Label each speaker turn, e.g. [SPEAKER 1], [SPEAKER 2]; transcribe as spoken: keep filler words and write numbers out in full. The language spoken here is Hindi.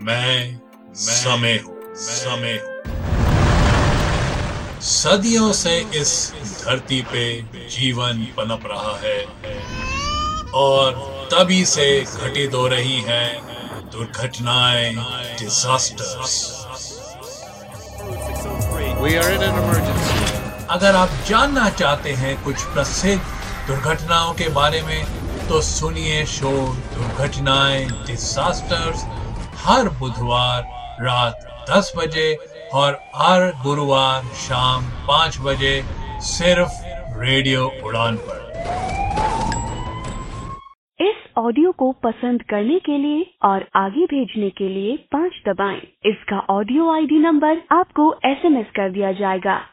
[SPEAKER 1] मैं समय हूँ, समय हूँ। सदियों से इस धरती पे जीवन पनप रहा है और तभी से घटित हो रही हैं दुर्घटनाएं, disasters.
[SPEAKER 2] We are in an emergency.
[SPEAKER 1] अगर आप जानना चाहते हैं कुछ प्रसिद्ध दुर्घटनाओं के बारे में तो सुनिए शो दुर्घटनाएं, डिजास्टर्स हर बुधवार रात दस बजे और हर गुरुवार शाम पाँच बजे सिर्फ रेडियो उड़ान पर।
[SPEAKER 3] इस ऑडियो को पसंद करने के लिए और आगे भेजने के लिए पाँच दबाएं। इसका ऑडियो आईडी नंबर आपको एसएमएस कर दिया जाएगा।